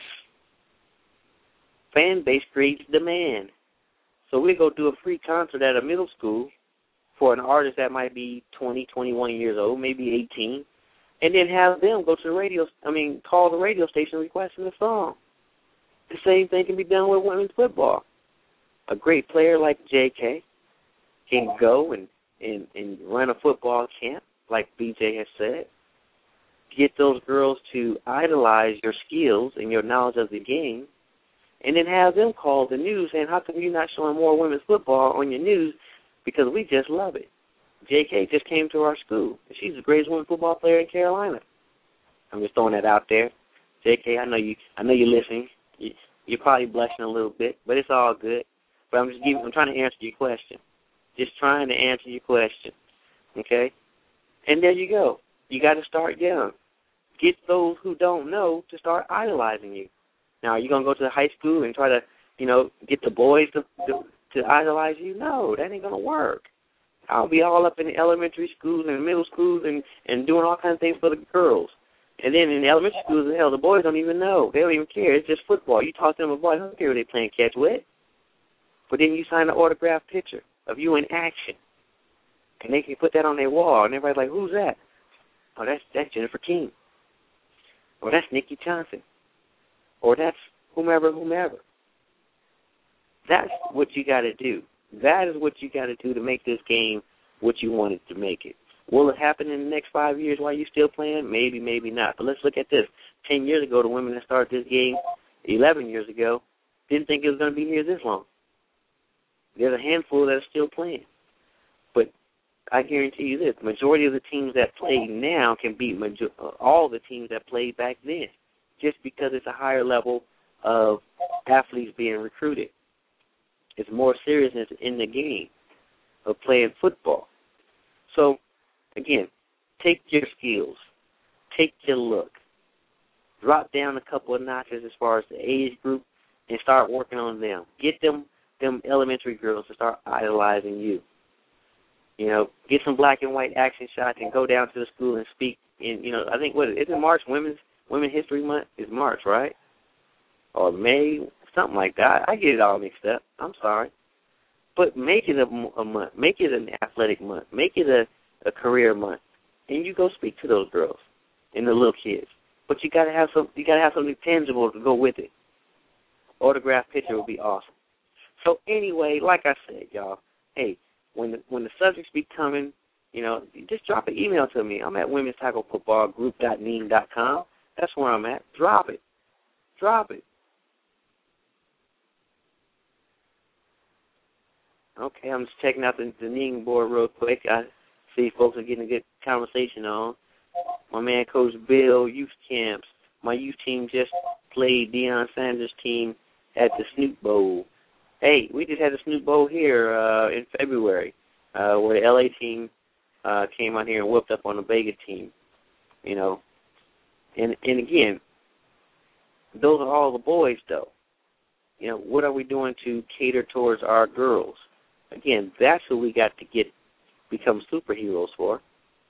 B: Fan base creates demand. So we go do a free concert at a middle school for an artist that might be twenty, twenty-one years old, maybe eighteen, and then have them go to the radio, I mean, call the radio station requesting a song. The same thing can be done with women's football. A great player like J K can go and, and, and run a football camp, like B J has said. Get those girls to idolize your skills and your knowledge of the game, and then have them call the news saying, how come you're not showing more women's football on your news? Because we just love it. J K just came to our school, and she's the greatest women's football player in Carolina. I'm just throwing that out there. J K, I know you. I know you're listening. You, you're probably blushing a little bit, but it's all good. But I'm just giving. I'm trying to answer your question. Just trying to answer your question. Okay? And there you go. You got to start young. Get those who don't know to start idolizing you. Now, are you going to go to the high school and try to, you know, get the boys to, to, to idolize you? No, that ain't going to work. I'll be all up in the elementary schools and middle schools and, and doing all kinds of things for the girls. And then in the elementary schools, hell, the boys don't even know. They don't even care. It's just football. You talk to them about, I don't care what they playing catch with. But then you sign an autographed picture of you in action. And they can put that on their wall. And everybody's like, who's that? Oh, that's that's Jennifer King. Or that's Nikki Johnson. Or that's whomever, whomever. That's what you got to do. That is what you got to do to make this game what you wanted to make it. Will it happen in the next five years while you're still playing? Maybe, maybe not. But let's look at this. Ten years ago, the women that started this game, eleven years ago, didn't think it was going to be here this long. There's a handful that are still playing. But I guarantee you this, the majority of the teams that play now can beat major- all the teams that played back then, just because it's a higher level of athletes being recruited. It's more seriousness in the game of playing football. So, again, take your skills, take your look, drop down a couple of notches as far as the age group, and start working on them. Get them them elementary girls to start idolizing you. You know, get some black and white action shots and go down to the school and speak. In, you know, I think, what is it, March, Women's Women History Month? Is March, right? Or May, something like that. I get it all mixed up. I'm sorry. But make it a, a month. Make it an athletic month. Make it a, a career month. And you go speak to those girls and the little kids. But you gotta have some you gotta have something tangible to go with it. Autograph picture would be awesome. So anyway, like I said, y'all, hey, when the, when the subjects be coming, you know, just drop an email to me. I'm at women's tackle football group dot ning dot com. That's where I'm at. Drop it. Drop it. Okay, I'm just checking out the, the Ning board real quick. I see folks are getting a good conversation on. My man, Coach Bill, youth camps. My youth team just played Deion Sanders' team at the Snoop Bowl. Hey, we just had the Snoop Bowl here uh, in February, uh, where the L A team uh, came out here and whipped up on the Vega team. You know, and and again, those are all the boys, though. You know, what are we doing to cater towards our girls? Again, that's who we got to get become superheroes for.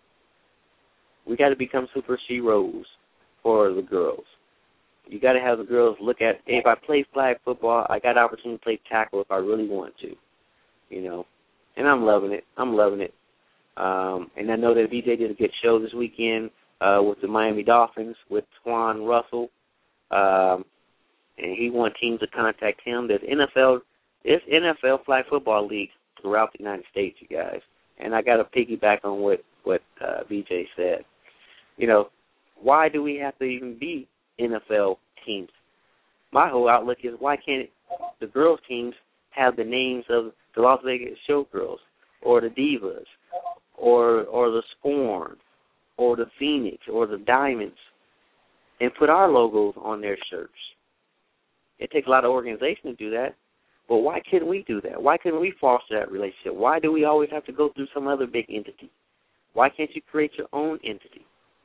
B: We got to become super heroes for the girls. You got to have the girls look at, hey, if I play flag football, I got an opportunity to play tackle if I really want to, you know. And I'm loving it. I'm loving it. Um, and I know that B J did a good show this weekend uh, with the Miami Dolphins with Twan Russell. Um, and he wanted teams to contact him. There's N F L, there's N F L flag football leagues throughout the United States, you guys. And I got to piggyback on what, what uh, B J said. You know, why do we have to even be N F L teams? My whole outlook is, why can't the girls' teams have the names of the Las Vegas Showgirls or the Divas or or the Scorn or the Phoenix or the Diamonds and put our logos on their shirts? It takes a lot of organization to do that. But why couldn't we do that? Why couldn't we foster that relationship? Why do we always have to go through some other big entity? Why can't you create your own entity?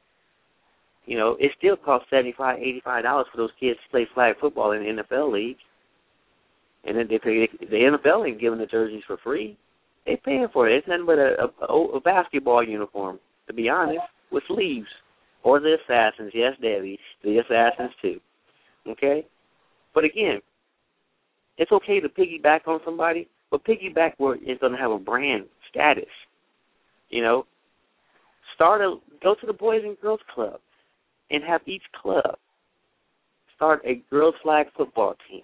B: You know, it still costs seventy-five dollars, eighty-five dollars for those kids to play flag football in the N F L league. And then they pay, the N F L ain't giving the jerseys for free. They paying for it. It's nothing but a, a, a basketball uniform, to be honest, with sleeves. Or the Assassins. Yes, Debbie, the Assassins too. Okay? But again, it's okay to piggyback on somebody, but piggyback where it's going to have a brand status. You know? Start a, go to the Boys and Girls Club and have each club start a girls flag football team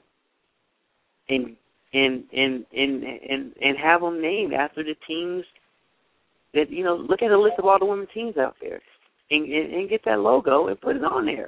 B: and and and and and, and have them named after the teams that, you know, look at a list of all the women teams out there and, and, and get that logo and put it on there.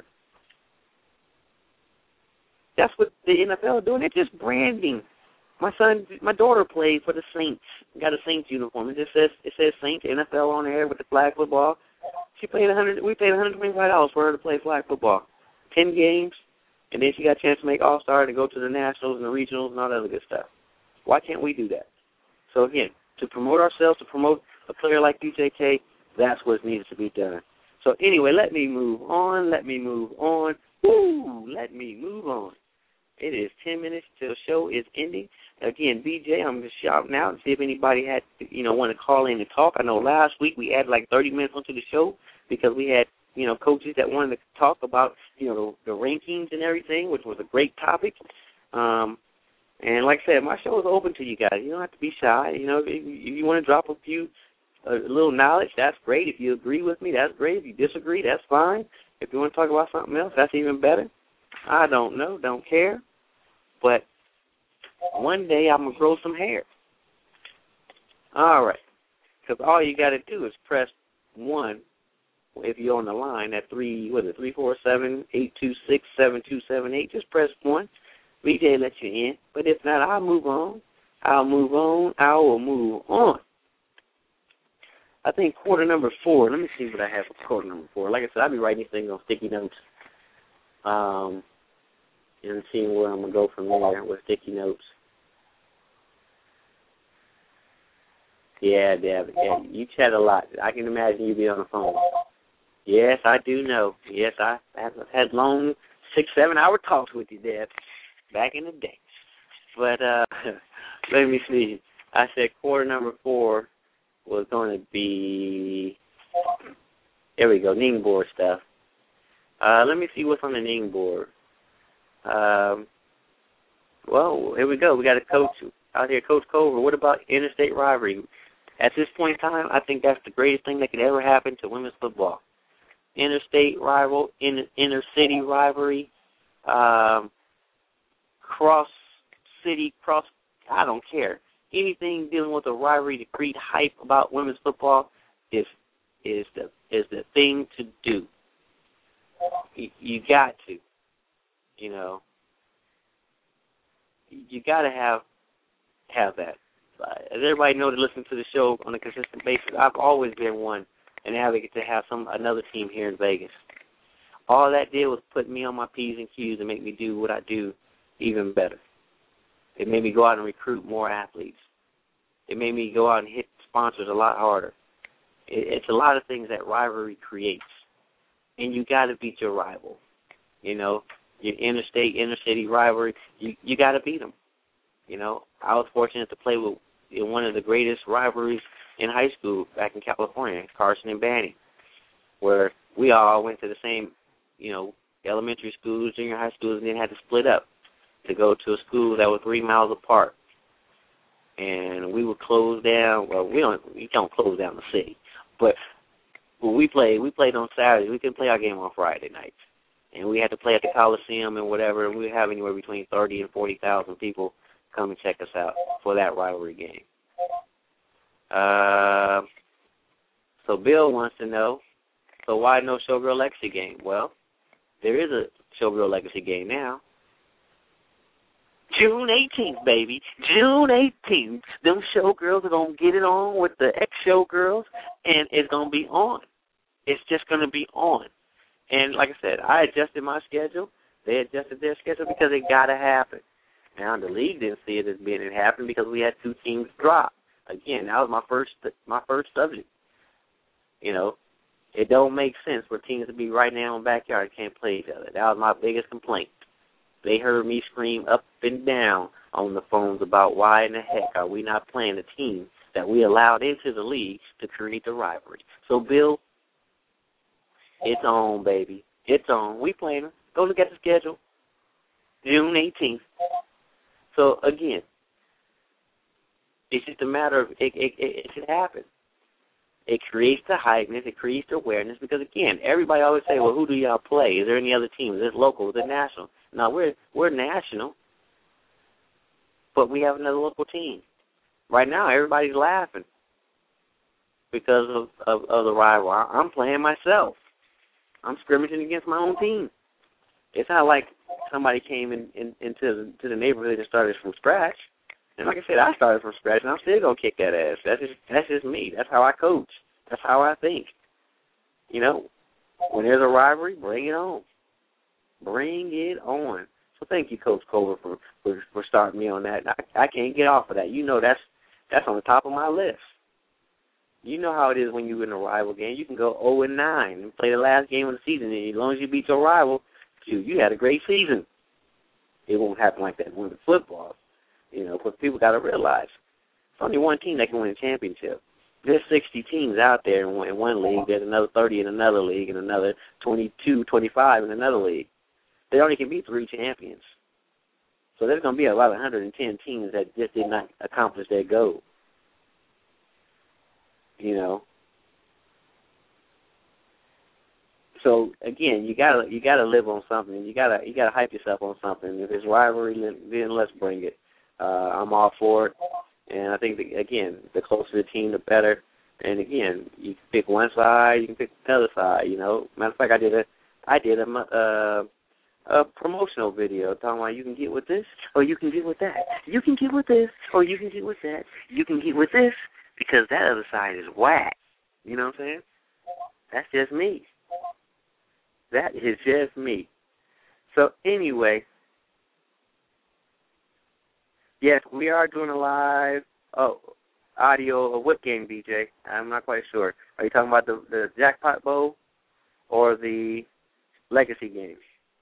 B: That's what the N F L is doing. They're just branding. My son, my daughter played for the Saints. Got a Saints uniform. It just says it says Saints N F L on there with the flag football. She paid a hundred. We paid one hundred twenty-five dollars for her to play flag football, ten games, and then she got a chance to make All Star to go to the Nationals and the Regionals and all that other good stuff. Why can't we do that? So again, to promote ourselves, to promote a player like D J K, that's what needs to be done. So anyway, let me move on. Let me move on. Woo! Let me move on. It is ten minutes till the show is ending. Again, B J, I'm just shouting out and see if anybody had, you know, want to call in and talk. I know last week we had like thirty minutes onto the show because we had, you know, coaches that wanted to talk about, you know, the, the rankings and everything, which was a great topic. Um, and like I said, my show is open to you guys. You don't have to be shy. You know, if, if you want to drop a few, a little knowledge, that's great. If you agree with me, that's great. If you disagree, that's fine. If you want to talk about something else, that's even better. I don't know, don't care. But one day I'm going to grow some hair. All right. Because all you got to do is press one if you're on the line at three, what is it, three four seven, eight two six, seven two seven eight. Just press one. B J let you in. But if not, I'll move on. I'll move on. I will move on. I think quarter number four. Let me see what I have for quarter number four. Like I said, I'll be writing these things on sticky notes. Um... and seeing where I'm going to go from there with sticky notes. Yeah, Deb, yeah, you chat a lot. I can imagine you be on the phone. Yes, I do know. Yes, I have had long six, seven-hour talks with you, Deb, back in the day. But uh, let me see. I said quarter number four was going to be, there we go, Ning board stuff. Uh, let me see what's on the Ning board. Um, well, here we go. We got a coach out here, Coach Culver. What about interstate rivalry? At this point in time, I think that's the greatest thing that could ever happen to women's football. Interstate rival, in, inter-city rivalry. Um, cross city, cross, I don't care. Anything dealing with a rivalry to create hype about women's football is is the is the thing to do. You, you got to, you know, you got to have have that. As everybody knows that listen to the show on a consistent basis, I've always been one an advocate to have some another team here in Vegas. All that did was put me on my P's and Q's and make me do what I do even better. It made me go out and recruit more athletes. It made me go out and hit sponsors a lot harder. It, it's a lot of things that rivalry creates. And you got to beat your rival. You know, your interstate, inner city rivalry, you, you got to beat them. You know, I was fortunate to play with in one of the greatest rivalries in high school back in California, Carson and Banning, where we all went to the same, you know, elementary schools, junior high schools, and then had to split up to go to a school that was three miles apart. And we would close down. Well, we don't we don't close down the city, but when we played, we played on Saturdays. We couldn't play our game on Friday nights, and we had to play at the Coliseum and whatever. And we would have anywhere between thirty and forty thousand people come and check us out for that rivalry game. Uh, so Bill wants to know, so why no Showgirl Legacy game? Well, there is a Showgirl Legacy game now. June eighteenth, baby. June eighteenth. Them showgirls are going to get it on with the ex-showgirls, and it's going to be on. It's just going to be on. And like I said, I adjusted my schedule. They adjusted their schedule because it got to happen. Now, the league didn't see it as being it happened because we had two teams drop. Again, that was my first my first subject. You know, it don't make sense for teams to be right now in the backyard and can't play each other. That was my biggest complaint. They heard me scream up and down on the phones about why in the heck are we not playing the team that we allowed into the league to create the rivalry. So, Bill, it's on, baby. It's on. We playing them. Go look at the schedule. June eighteenth. So, again, it's just a matter of it, it, it, it should happen. It creates the hypeness. It creates the awareness because, again, everybody always say, well, who do y'all play? Is there any other teams? Is it local? Is it national? No, we're we're national, but we have another local team. Right now, everybody's laughing because of, of, of the rival. I'm playing myself. I'm scrimmaging against my own team. It's not like somebody came in, in, into the, to the neighborhood and started from scratch. And like I said, I started from scratch, and I'm still going to kick that ass. That's just, that's just me. That's how I coach. That's how I think. You know, when there's a rivalry, bring it on. Bring it on. So thank you, Coach Culver, for, for, for starting me on that. I, I can't get off of that. You know that's that's on the top of my list. You know how it is when you're in a rival game. You can go oh and nine and play the last game of the season, and as long as you beat your rival, you, you had a great season. It won't happen like that in women's football. You know, but people got to realize it's only one team that can win a championship. There's sixty teams out there in one, in one league. There's another thirty in another league, and another twenty-two, twenty-five in another league. They only can be three champions. So there's going to be about one hundred ten teams that just did not accomplish their goal. You know. So again, you gotta you gotta live on something. You gotta you gotta hype yourself on something. If it's rivalry, then let's bring it. Uh, I'm all for it. And I think that, again, the closer the team, the better. And again, you can pick one side, you can pick the other side. You know, matter of fact, I did a I did a. Uh, a promotional video talking about you can get with this or you can get with that. You can get with this or you can get with that. You can get with this because that other side is whack. You know what I'm saying? That's just me. That is just me. So anyway, yes, we are doing a live oh, audio of what game, B J? I'm not quite sure. Are you talking about the, the Jackpot Bowl or the Legacy games?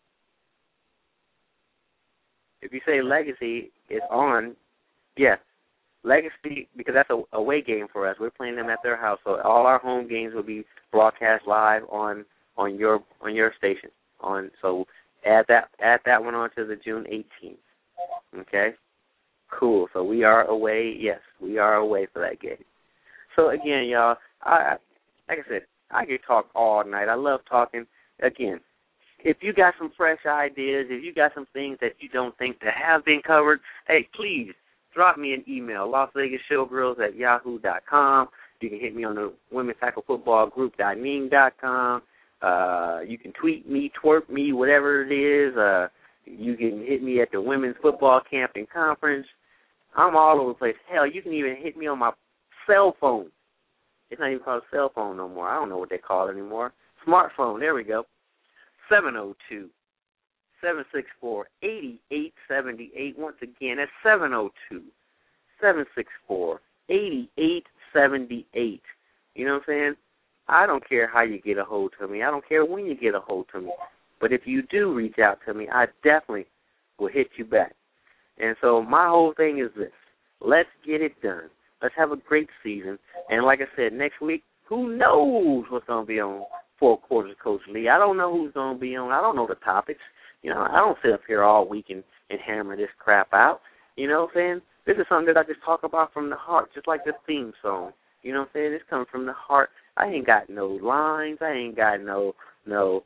B: If you say Legacy is on, yes. Legacy, because that's a away game for us. We're playing them at their house, so all our home games will be broadcast live on on your on your station. On so add that add that one on to the June eighteenth. Okay, cool. So we are away. Yes, we are away for that game. So again, y'all, I like I said, I could talk all night. I love talking. Again, if you got some fresh ideas, if you got some things that you don't think that have been covered, hey, please drop me an email, Las Vegas Showgirls at yahoo dot com. You can hit me on the Women's Tackle Football Group dot ning dot com. Uh, you can tweet me, twerp me, whatever it is. Uh, you can hit me at the Women's Football Camp and Conference. I'm all over the place. Hell, you can even hit me on my cell phone. It's not even called a cell phone no more. I don't know what they call it anymore. Smartphone, there we go. seven oh two, seven six four, eight eight seven eight. Once again, that's seven oh two, seven six four, eight eight seven eight. You know what I'm saying? I don't care how you get a hold of me. I don't care when you get a hold of me. But if you do reach out to me, I definitely will hit you back. And so my whole thing is this. Let's get it done. Let's have a great season. And like I said, next week, who knows what's going to be on Four Quarters Coach Lee. I don't know who's going to be on. I don't know the topics. You know, I don't sit up here all week and, and hammer this crap out. You know what I'm saying? This is something that I just talk about from the heart, just like this theme song. You know what I'm saying? This comes from the heart. I ain't got no lines. I ain't got no, no,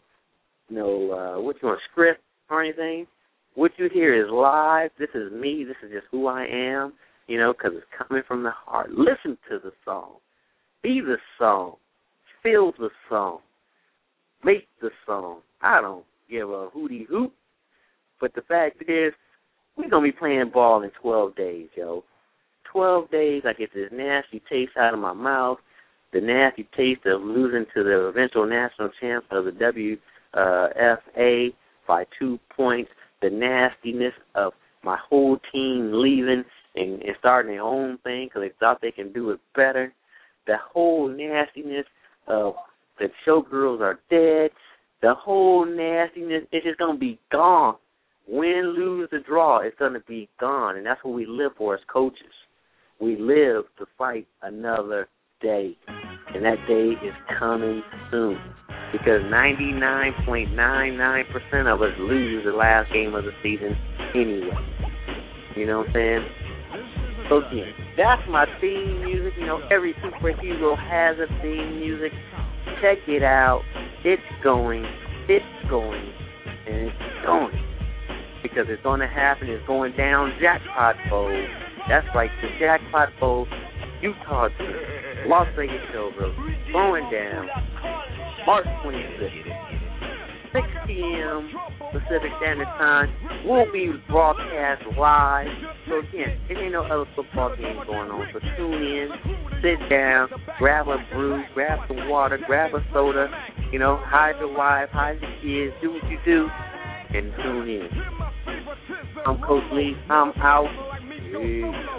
B: no, uh, what you want, script or anything. What you hear is live. This is me. This is just who I am, you know, because it's coming from the heart. Listen to the song. Be the song. Feel the song. Make the song. I don't give a hootie hoot. But the fact is, we're going to be playing ball in twelve days, yo. twelve days, I get this nasty taste out of my mouth, the nasty taste of losing to the eventual national champ of the W F A by two points, the nastiness of my whole team leaving and, and starting their own thing because they thought they can do it better, the whole nastiness of the showgirls are dead, the whole nastiness, it's just going to be gone. Win, lose, or draw, it's going to be gone, and that's what we live for as coaches. We live to fight another day, and that day is coming soon because ninety-nine point nine nine percent of us lose the last game of the season anyway. You know what I'm saying? So, yeah, that's my theme music. You know, every superhero has a theme music. Check it out. It's going. It's going. And it's going. Because it's going to happen. It's going down Jackpot Bowl. That's right, the Jackpot Bowl, Utah team, Las Vegas Showgirls, going down March twenty-fifth, six p.m. Pacific Standard Time. We'll be broadcast live. So again, there ain't no other football game going on. So tune in, sit down, grab a brew, grab some water, grab a soda, you know, hide your wife, hide your kids, do what you do, and tune in. I'm Coach Lee. I'm out. Peace.